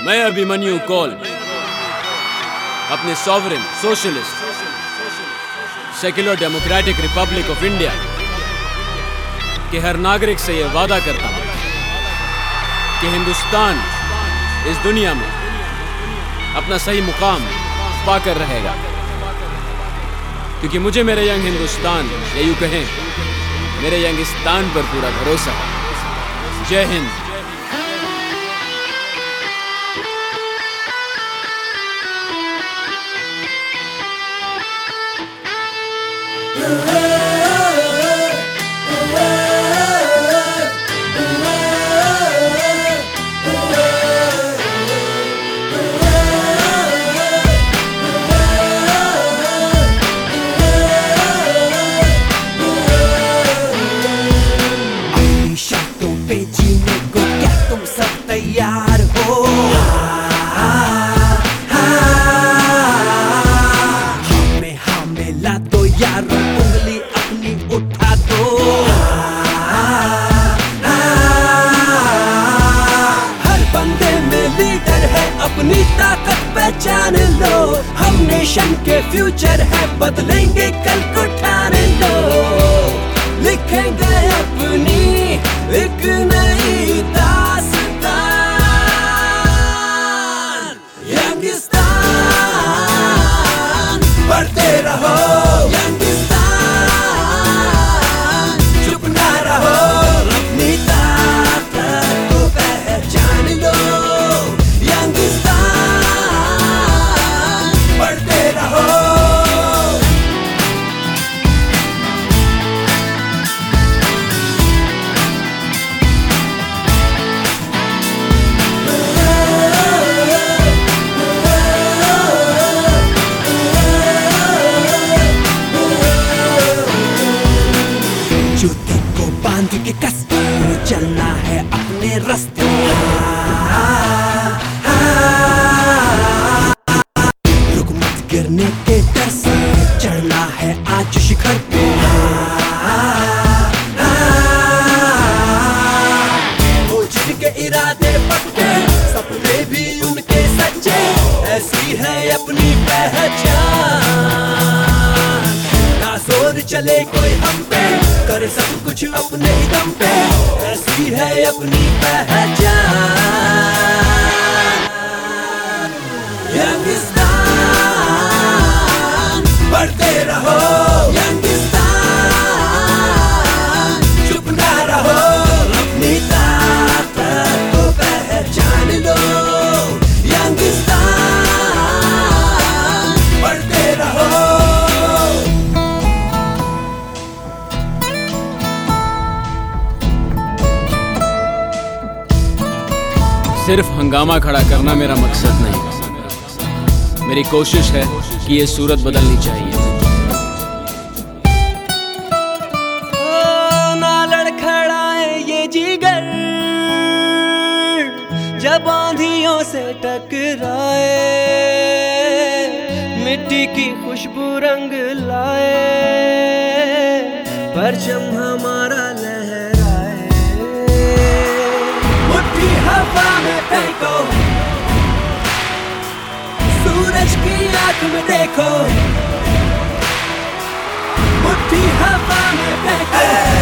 मैं अभिमन्यु कौल अपने sovereign socialist secular democratic Republic of India के हर नागरिक से यह वादा करता हूं कि हिंदुस्तान इस दुनिया में अपना सही मुकाम पाकर रहेगा, क्योंकि मुझे मेरे यंग हिंदुस्तान या यूं कहें मेरे यंगिस्तान पर पूरा भरोसा है। जय हिंद। तैयार हो हमें ला दो यारो, उंगली अपनी उठा दो। हर बंदे में लीडर है, अपनी ताकत पहचान लो। हम नेशन के फ्यूचर है, बदलेंगे कल को ठान लो। लिखेंगे अपनी एक नई दास्तान। बढ़ते रहो यंगिस्तान, चुप ना रहो, अपनी ताकत को पहचान लो। यंगिस्तान बढ़ते रहो। जूते को बांध के कस के चलना है अपने रास्ते। रुक मत गिरने के डर से, चढ़ना है आज शिखर पे। वो जिनके इरादे पक्के, सपने भी उनके सच्चे, ऐसी है अपनी पहचान। ना जोर चले कोई हम पे, करे सब कुछ अपने ही दम पे, ऐसी है अपनी पहचान। यंगिस्तान बढ़ते रहो, यंगिस्तान चुप ना रहो, अपनी ताकत को पहचान लो। यंगिस्तान बढ़ते रहो। सिर्फ हंगामा खड़ा करना मेरा मकसद नहीं, मेरी कोशिश है कि ये सूरत बदलनी चाहिए। ना लड़खड़ाए ये जिगर जब आंधियों से टकराए, मिट्टी की खुशबू रंग लाए, परचम हमारा लहराए। मुट्ठी हवा में फेंको, सूरज की आंख में देखो। मुट्ठी हवा में फेंको।